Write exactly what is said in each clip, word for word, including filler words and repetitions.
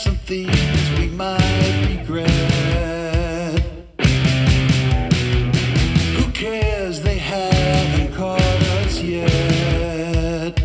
some things we might regret. Who cares, they haven't caught us yet.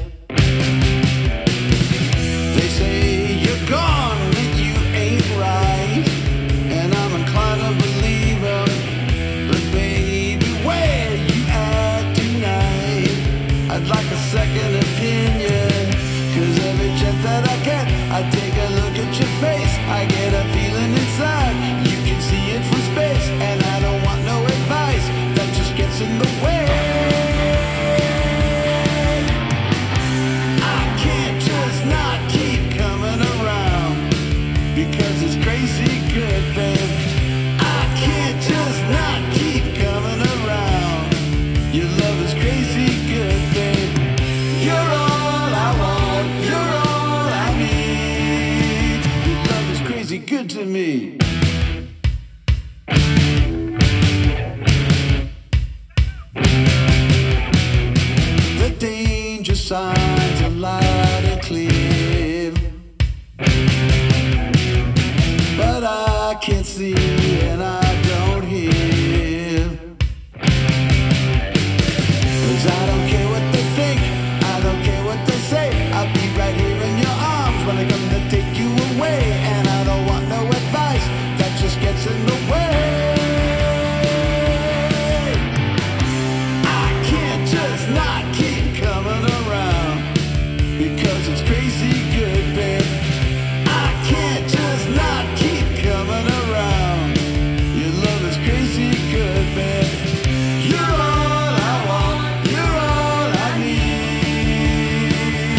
They say you're gone when you ain't right, and I'm inclined to believe them. But baby, where you at tonight? I'd like a second opinion, 'cause every chance that I get, I take a look at your face. I get a feeling inside, you can see it from space. And I don't want no advice, that just gets in the way. I can't just not keep coming around, because it's crazy good, babe. I can't just not keep coming around. Your love is crazy good, babe. You're all I want, you're all I need. Your love is crazy good to me. The danger signs are loud and clear, but I can't see and I don't hear. 'Cause I don't care what they think, I don't care what they say. I'll be right here in your arms when I come to take you away. And I don't want no advice, that just gets in the way. I can't just not keep coming around, because it's crazy good, babe. I can't just not keep coming around. Your love is crazy good, babe. You're all I want, you're all I need.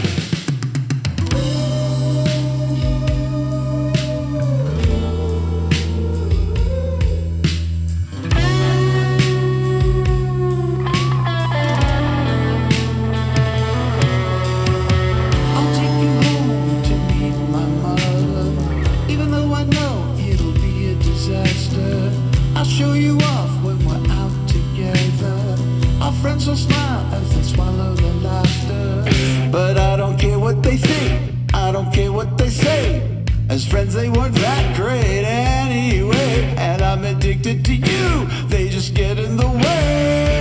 I'll take you home to meet my mother, even though I know it'll be a disaster. I'll show you off when we're out together. Our friends will smile as they swallow their laughter. But I don't care what they think, I don't care what they say. As friends they weren't that great anyway. And I'm addicted to you, they just get in the way.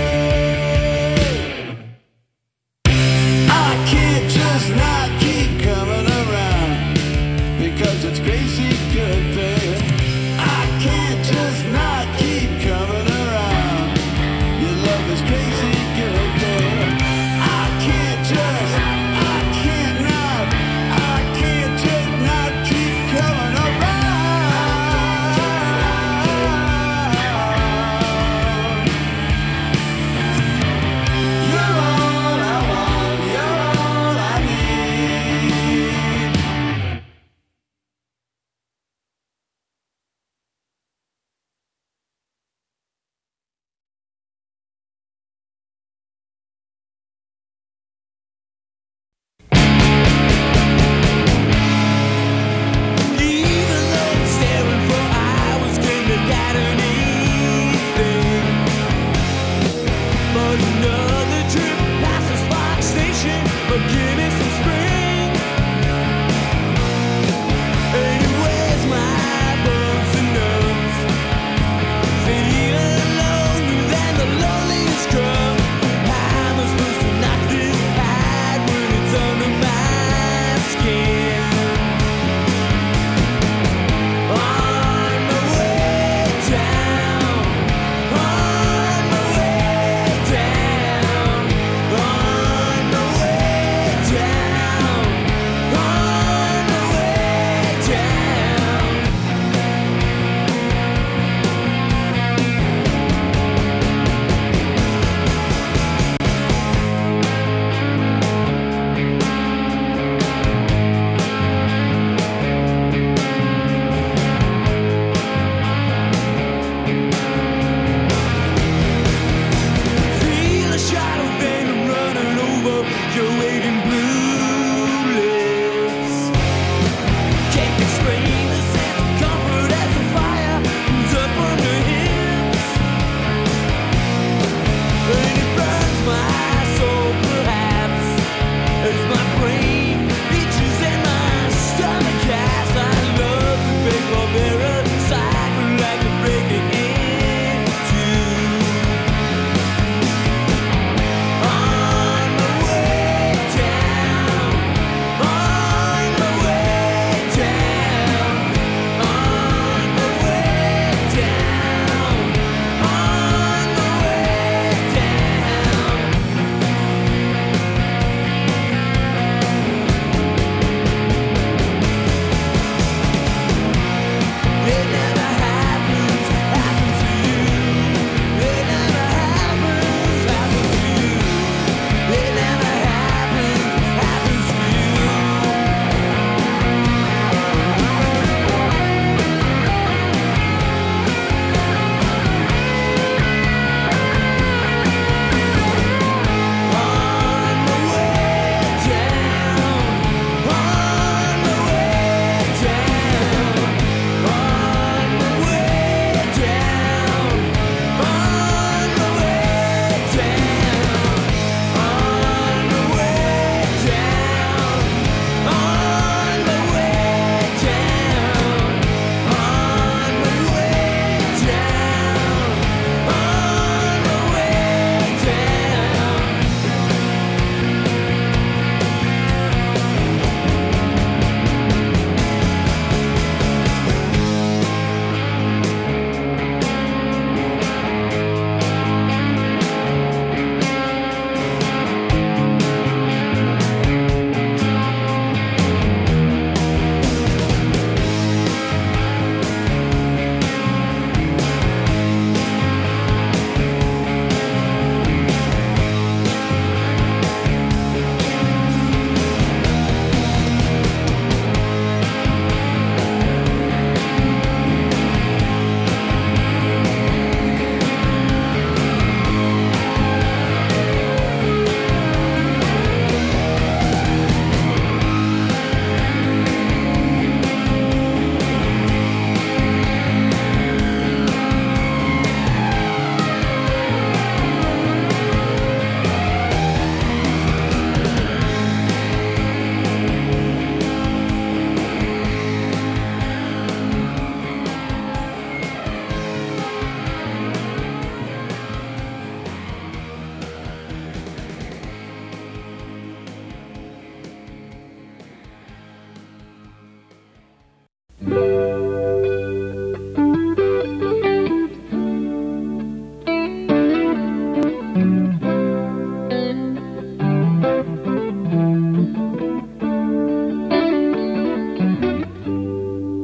I can't just not keep coming around, because it's crazy good, babe. I can't just not keep coming around. Your love is crazy good, babe. I can't just, I can't not, I can't just not keep coming around. You're all I want, you're all I need. Thank you.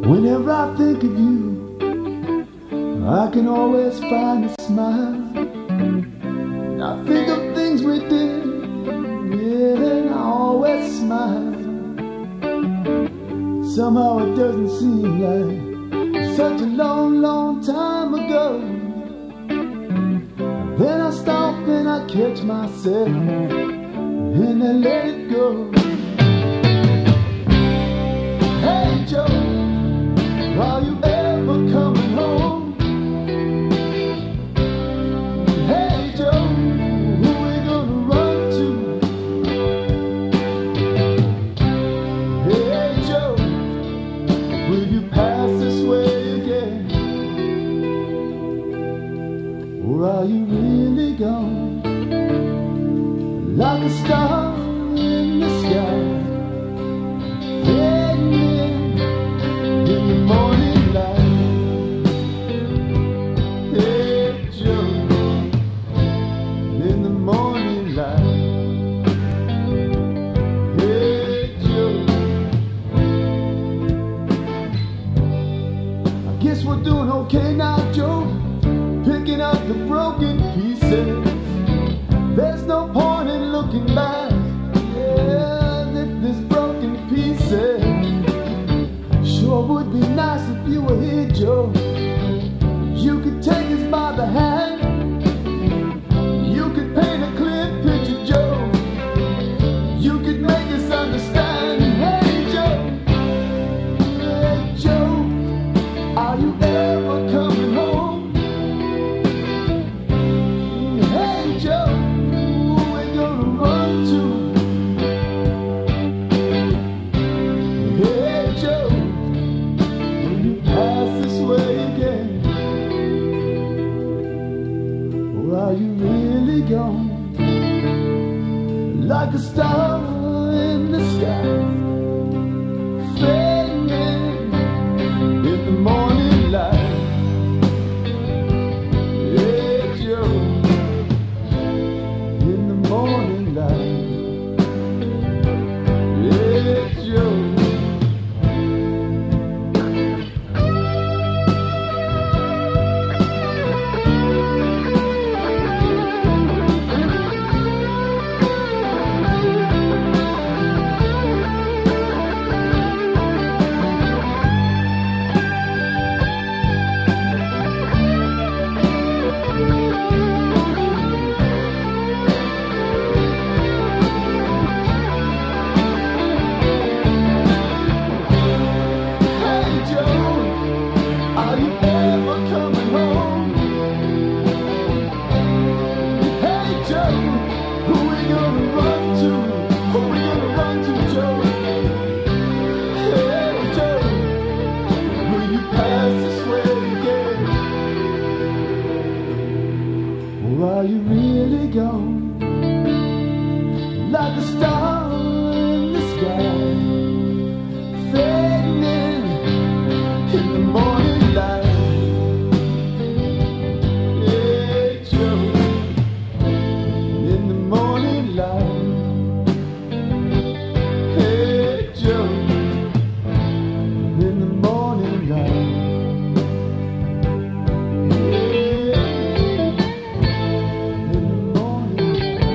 Whenever I think of you, I can always find a smile. I think of things we did, yeah, and I always smile. Somehow it doesn't seem like such a long, long time ago. Then I stop and I catch myself and I let it go. Hey Joe, are you ever coming home? Hey Joe, who we gonna run to? Hey Joe, will you pass this way again? Or are you really gone? Like a star in the sky, fading in the morning light. Hey Joe, in the morning light. Hey Joe, I guess we're doing okay now, Joe, picking up the broken pieces. There's no point in looking back, yeah, if there's broken pieces. Sure would be nice if you were here, Joe. You could take us by the hand. You could paint a clear picture, Joe. You could make us understand. Hey Joe, hey Joe, are you ever coming home? Hey Joe, who we gonna run to? Hey Joe, will you pass this way again? Or are you really gone? Like a star in the sky, fading in the morning light. Hey Joe, in the morning light. Hey Joe. Hey Joe, are you ever coming home? Hey Joe, who we gonna run to? Who we gonna run to, Joe? Hey Joe, will you pass this way again? Or are you really gone? Like a star in the sky, fading in the morning light. Hey Joe, in the morning light. Hey Joe, in the morning light. Hey, in the morning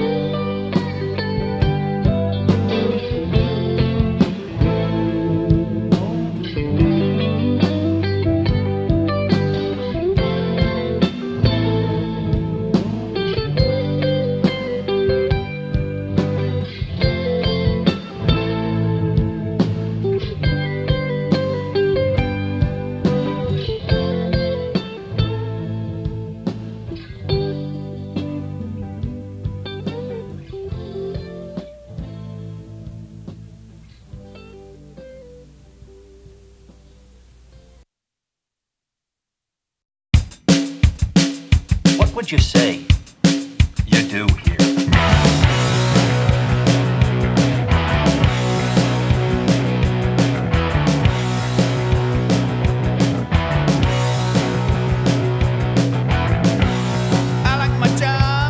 What would you say you do here? I like my job.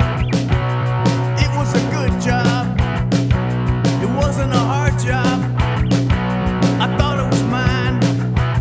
It was a good job. It wasn't a hard job. I thought it was mine.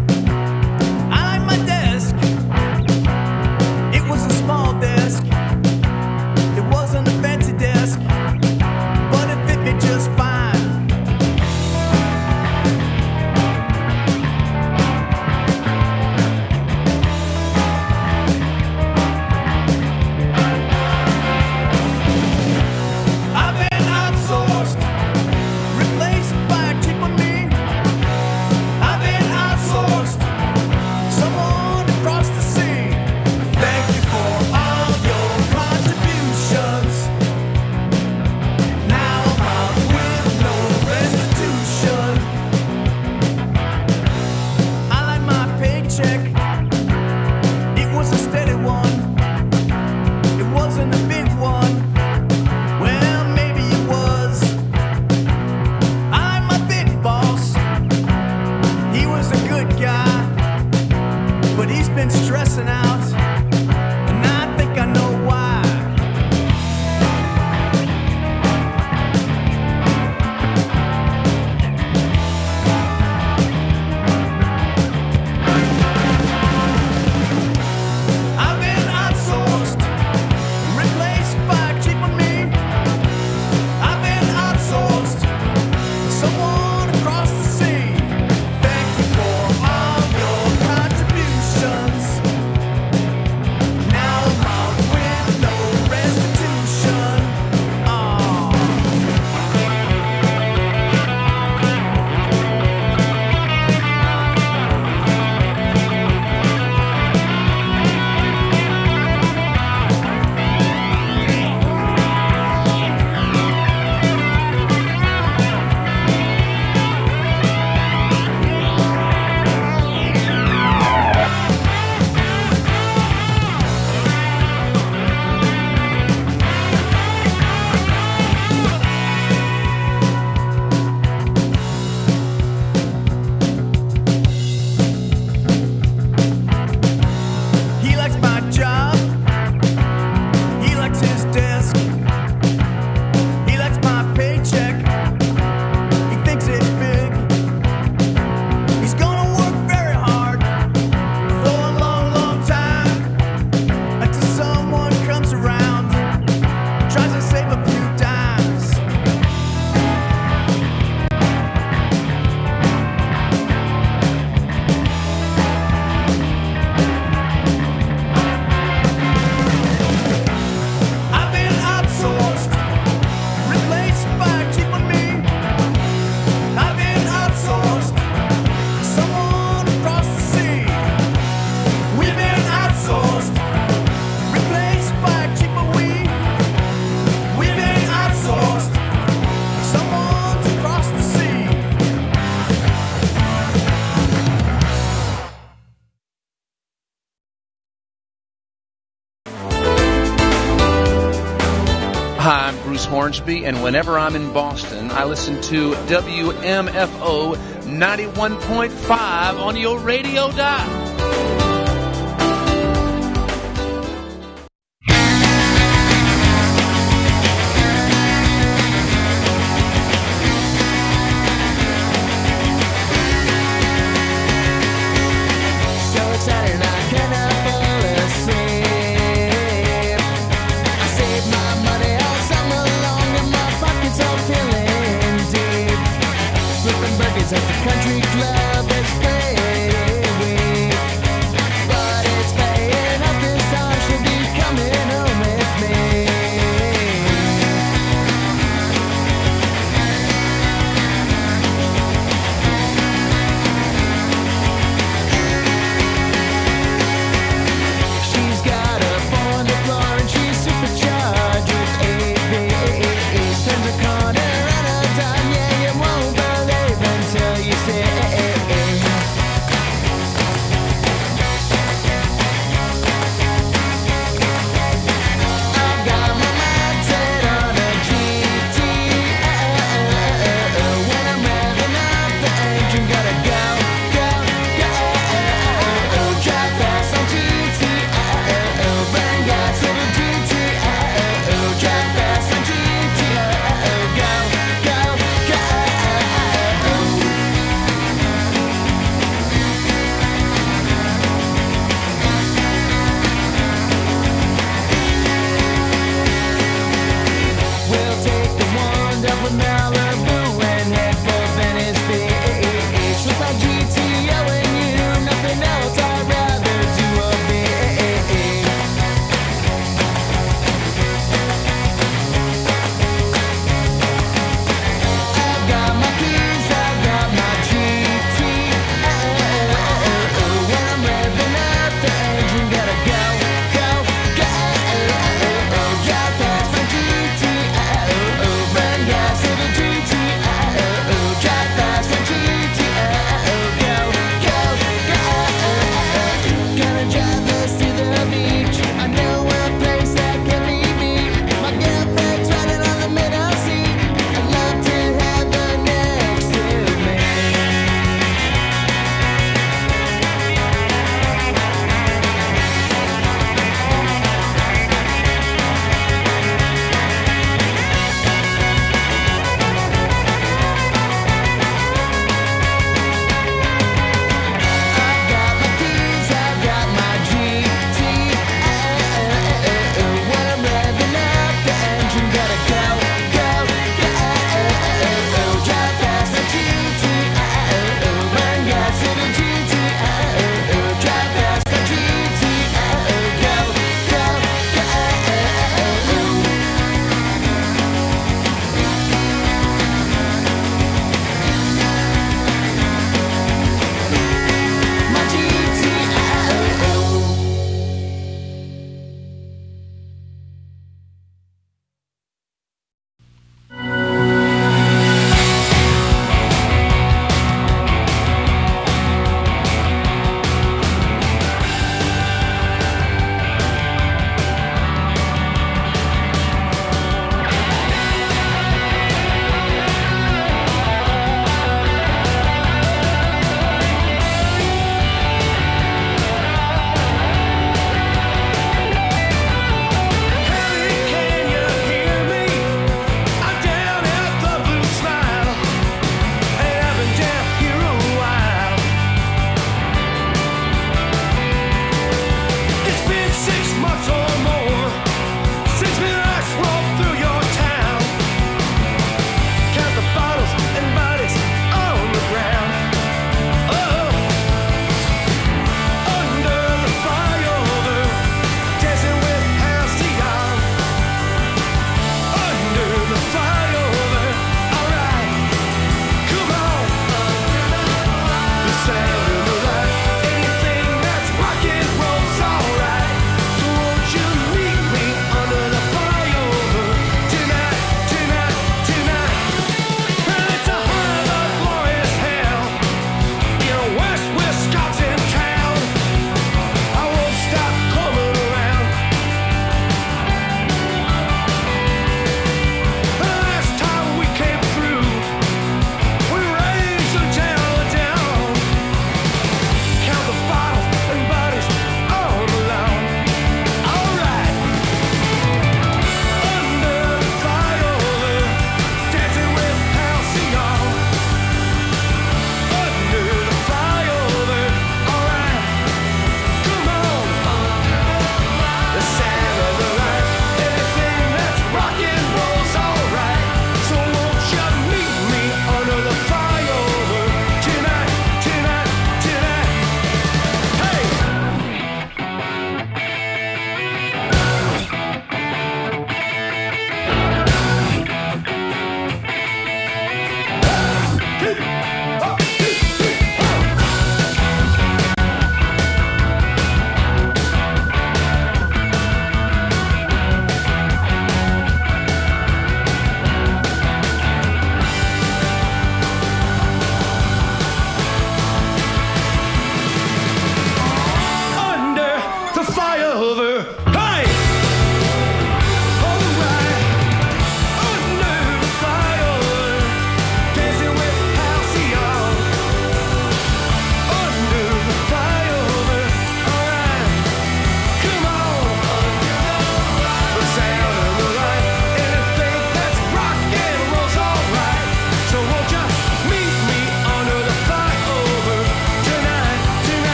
paycheck. It was a steady one. It wasn't a big one. Well, maybe it was. I'm a big boss. He was a good guy, but he's been stressing out, and I think I know why. I've been outsourced, replaced by cheaper me. I've been outsourced, someone across the sea. Thank you for all your contributions. Now I'm out with no restitution. Oh. He likes my job. He likes his desk. He likes my paycheck. He thinks it's big. He's gonna work very hard for a long, long time until someone comes around, tries to save a few dimes. I've been outsourced, replaced by cheaper me. I've been outsourced, someone across the sea. We've been outsourced, replaced by cheaper we. We've been outsourced, someone across the sea. Hi, I'm Bruce Hornsby, and whenever I'm in Boston, I listen to W M F O ninety-one point five on your radio dial. So excited I cannot fall asleep. I saved my money all summer long and my pockets all feeling deep. Flipping burgers at the country club, it's pretty weak. But it's paying off this time, she'll be coming home with me. She's got a four on the floor and she's supercharged with A V E. Turns a corner at a time, yeah, you won't believe until you see it.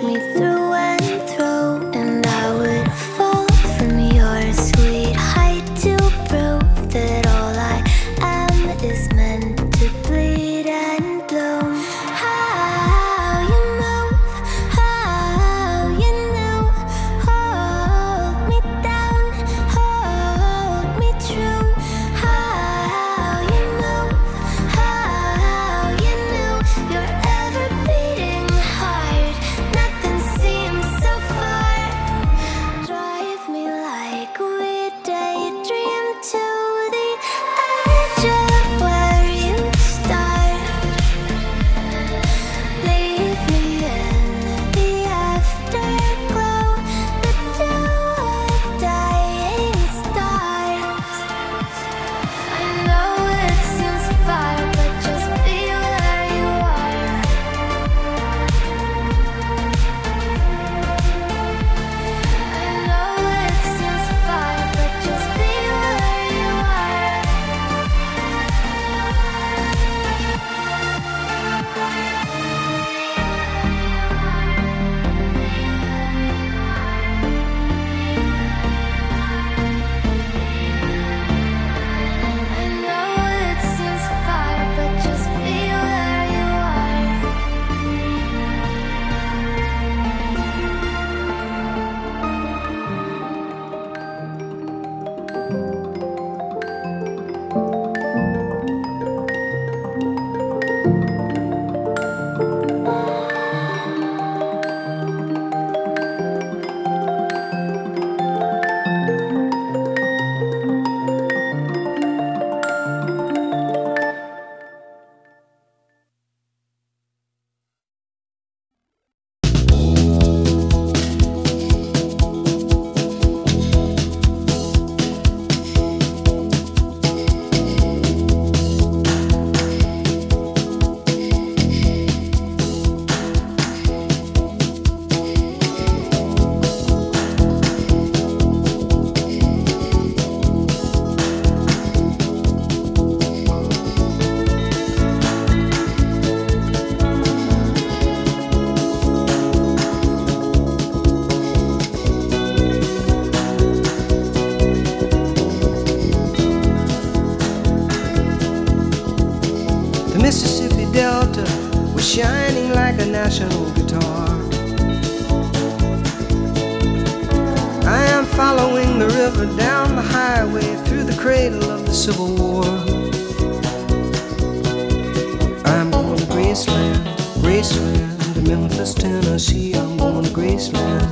me through and through, and I would fall from your sweet height to prove that all I am is meant to bleed and bloom. How you move, how you know, hold me down, hold me true. How you move, how you know, your ever beating heart. Nothing seems so far. Drive me like we daydream to the edge of where you start. Leave me in the afterglow, the dew of dying stars. I know it seems far, but just be where you are. I know it seems far, but just be where you are. I know it seems far, but just be where you are. The Mississippi Delta was shining like a national guitar. I am following the river down the highway through the cradle of the Civil War. I'm going to Graceland, Graceland, to Memphis, Tennessee. I'm going to Graceland.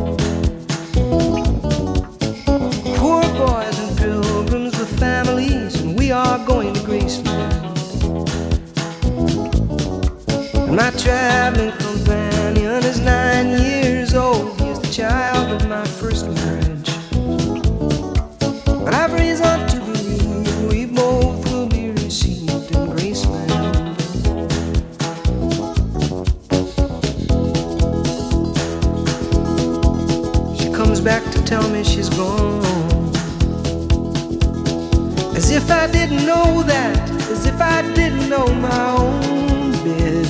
Poor boys and pilgrims with families, and we are going to Graceland. And my traveling companion is nine years old. He is the child of my first marriage. But I've reason to believe we both will be received in Graceland. She comes back to tell me she's gone, as if I didn't know that, as if I didn't know my own bed.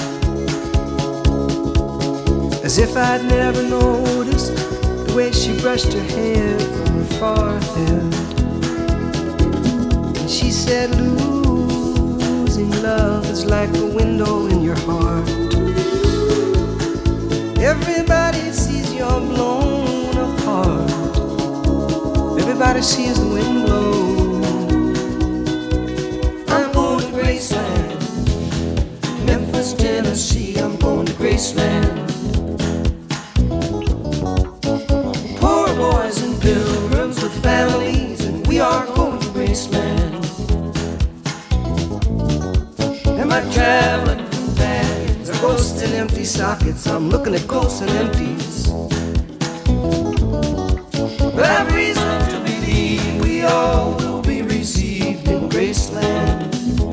As if I'd never noticed the way she brushed her hair from her forehead. And she said, losing love is like a window in your heart. Everybody sees you're blown apart. Everybody sees the wind blow. I'm going to Graceland, Memphis, Tennessee. I'm going to Graceland. Boys and pilgrims with families, and we are going to Graceland. And my traveling companions are ghosts and empty sockets. I'm looking at ghosts and empties. But I've reason to believe we all will be received in Graceland.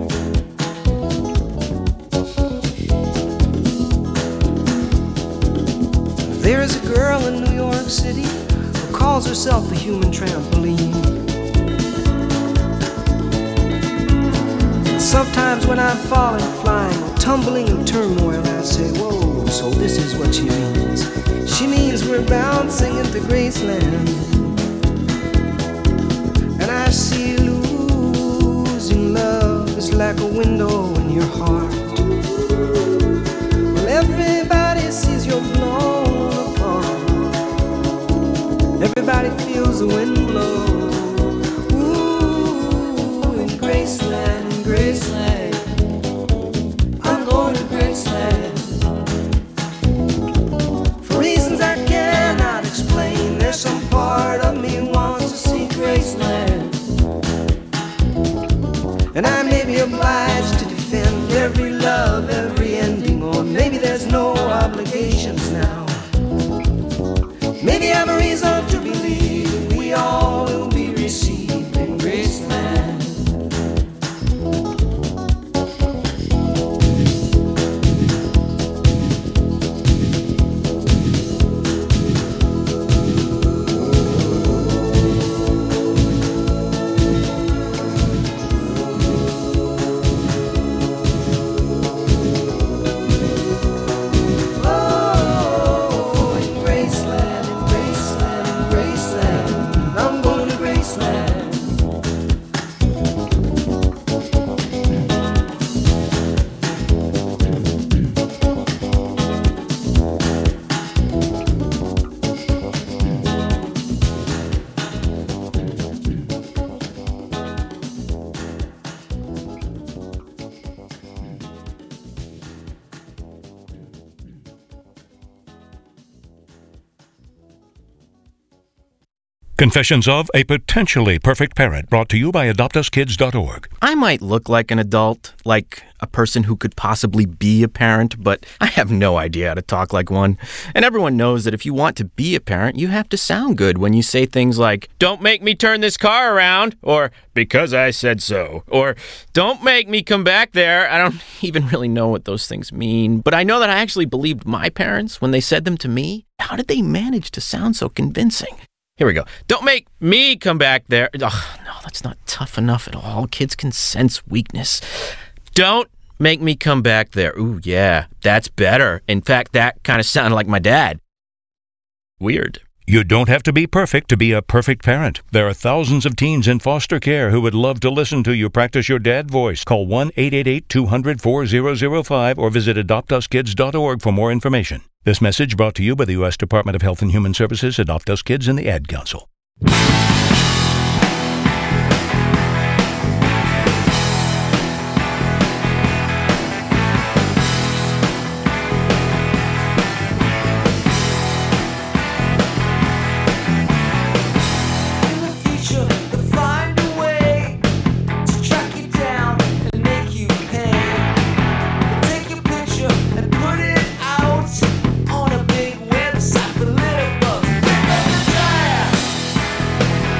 There is a girl in New York City who calls herself the human trampoline. Sometimes when I'm falling, flying, or tumbling in turmoil, I say, whoa, so this is what you mean. Graceland. And I see losing love is like a window in your heart. Well, everybody sees you're blown apart. Everybody feels the wind blow. Ooh, in Graceland, in Graceland, I'm going to Graceland. For reasons I cannot explain, there's some part of me wants to see Graceland. And I may be obliged to defend every love, every ending, or maybe there's no obligations now. Maybe I'm a reason to believe we all will be received in Graceland. Confessions of a Potentially Perfect Parent, brought to you by adopt us kids dot org. I might look like an adult, like a person who could possibly be a parent, but I have no idea how to talk like one. And everyone knows that if you want to be a parent, you have to sound good when you say things like, "Don't make me turn this car around," or "because I said so," or "Don't make me come back there." I don't even really know what those things mean, but I know that I actually believed my parents when they said them to me. How did they manage to sound so convincing? Here we go. "Don't make me come back there." Ugh, no, that's not tough enough at all. Kids can sense weakness. "Don't make me come back there." Ooh, yeah, that's better. In fact, that kind of sounded like my dad. Weird. You don't have to be perfect to be a perfect parent. There are thousands of teens in foster care who would love to listen to you practice your dad voice. Call one eight eight eight, two hundred, four thousand five or visit adopt us kids dot org for more information. This message brought to you by the U S Department of Health and Human Services, Adopt Us Kids, and the Ad Council. On a big website for little bugs.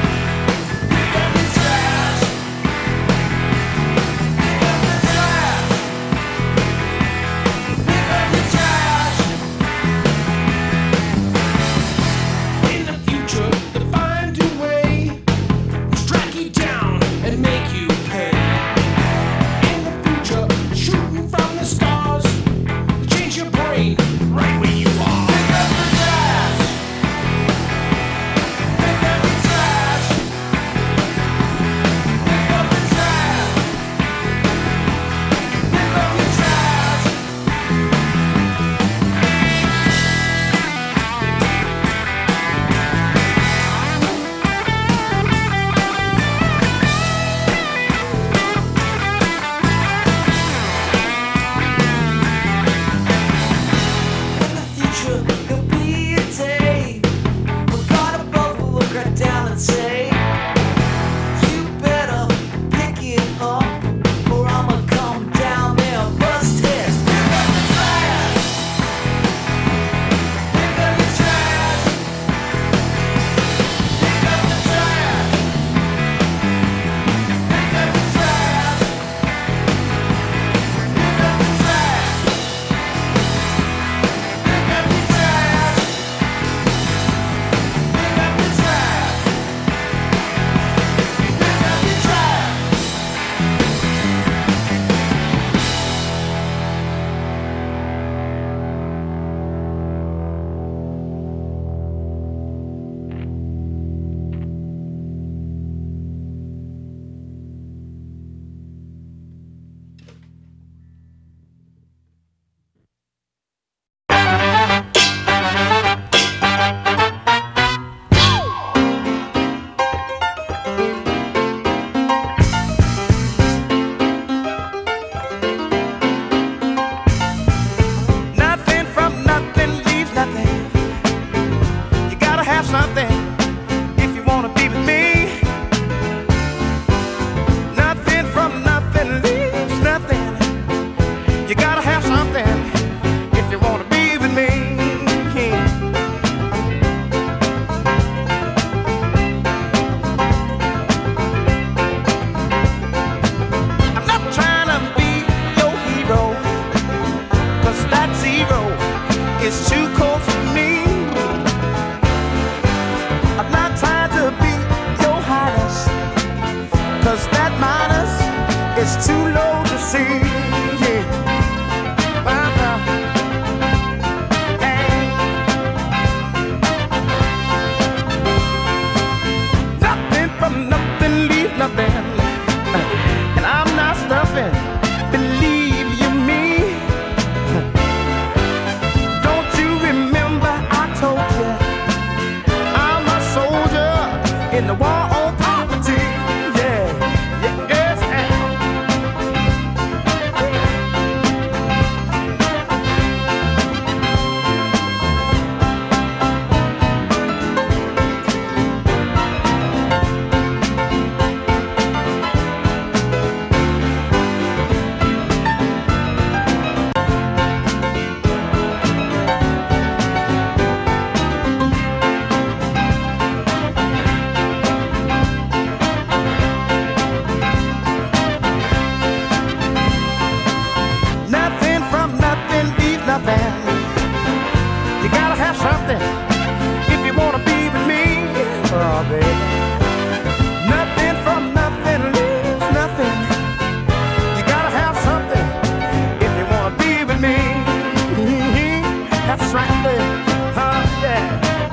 it's too cold for me. I'm not trying to be your highness, cause that minus is too low to see. Yeah. Uh-huh. Hey. Nothing from nothing, leave nothing. And I'm not stuffing, believe you me. Don't you remember I told you I'm a soldier in the war on poverty. Yeah, yeah, yes, nothing from nothing, leave nothing. You gotta have something if you wanna be with me. Oh, baby. Nothing from nothing leaves nothing. You gotta have something if you wanna be with me. That's right, baby. Huh, yeah.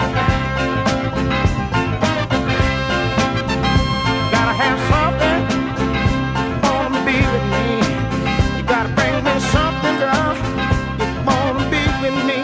Gotta have something, wanna be with me. You gotta bring me something, girl, if you wanna be with me.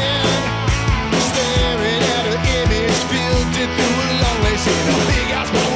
Through a long way, seeing a big house.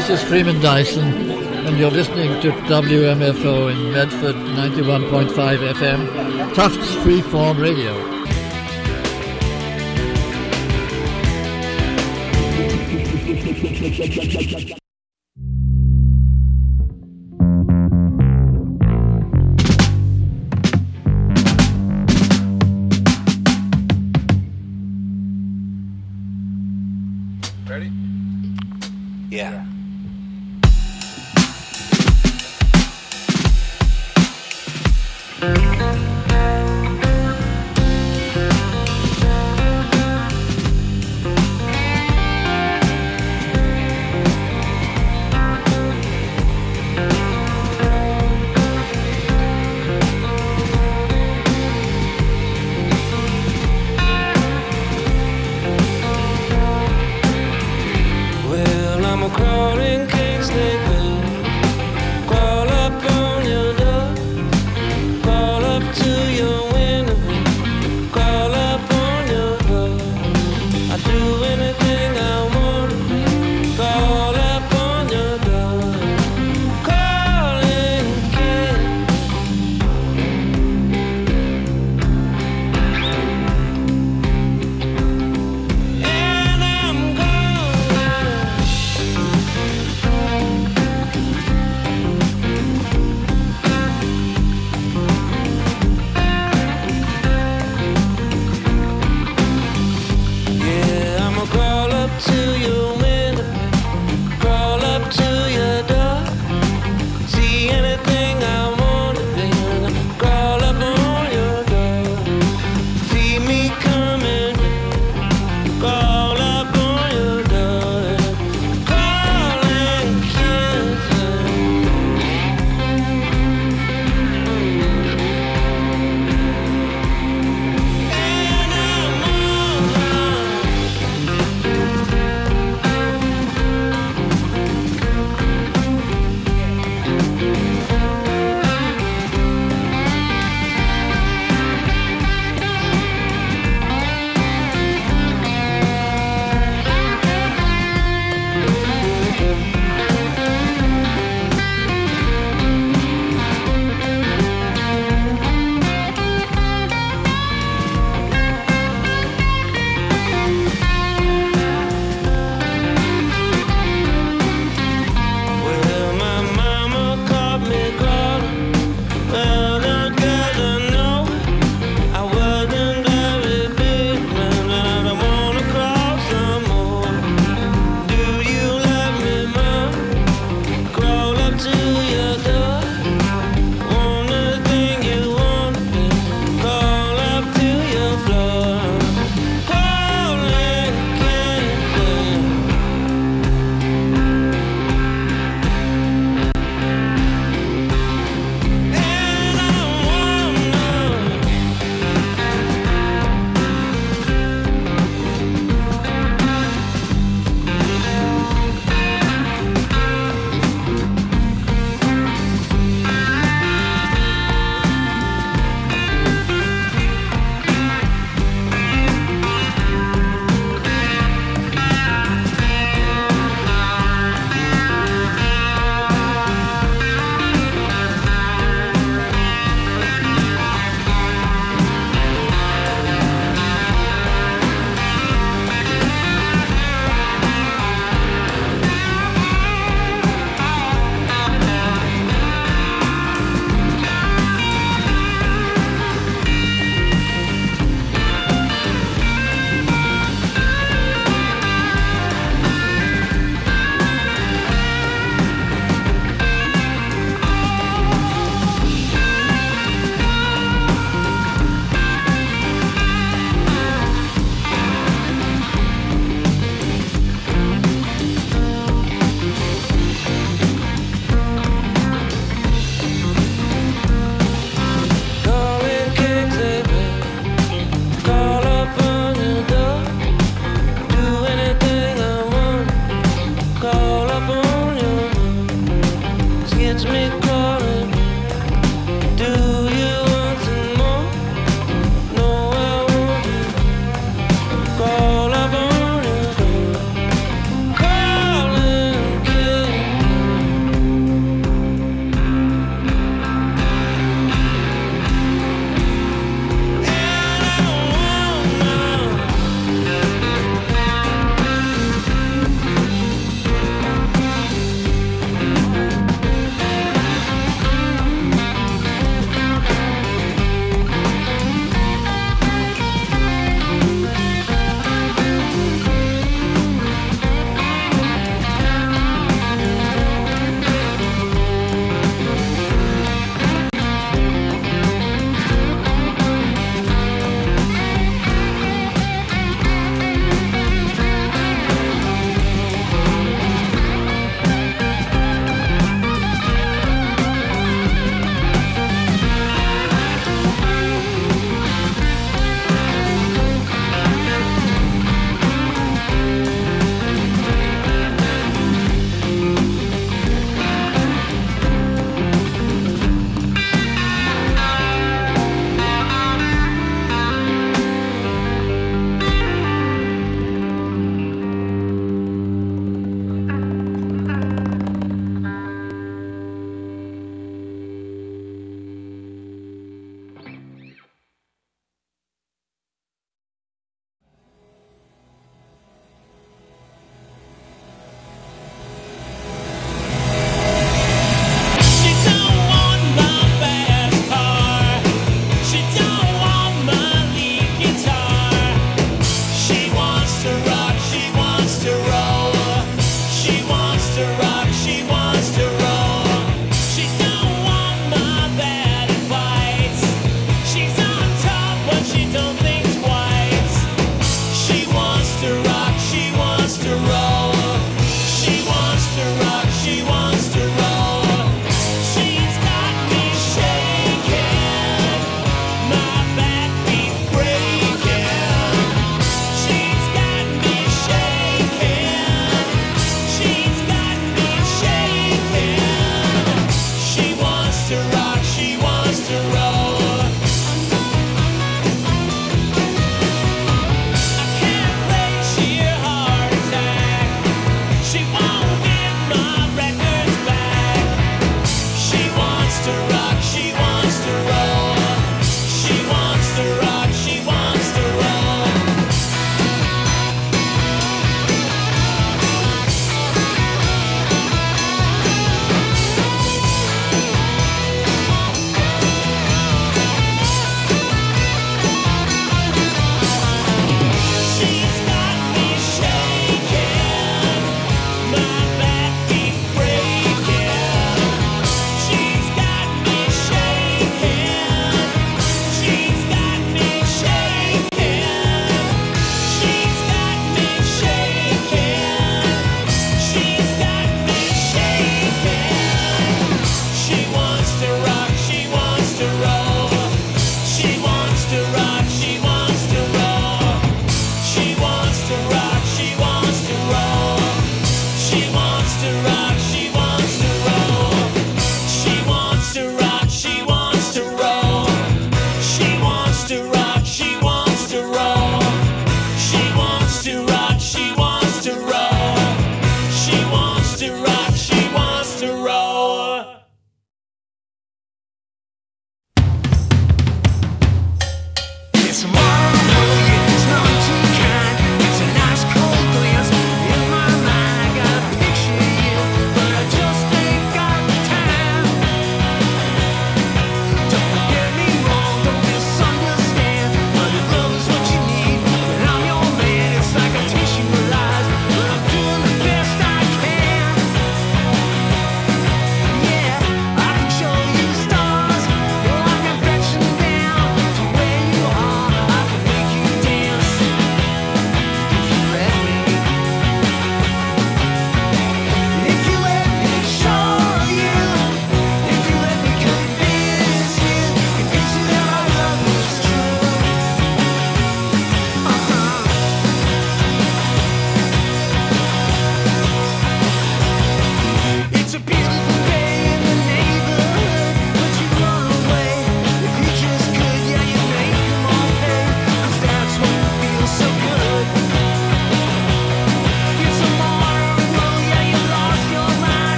this is Freeman Dyson, and you're listening to W M F O in Medford, ninety-one point five F M, Tufts Freeform Radio. Ready? Yeah.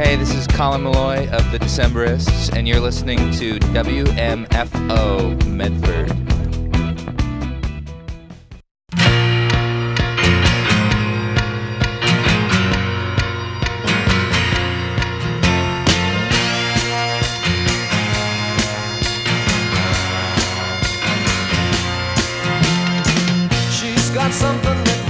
Hey, this is Colin Malloy of the Decemberists, and you're listening to W M F O Medford. She's got something that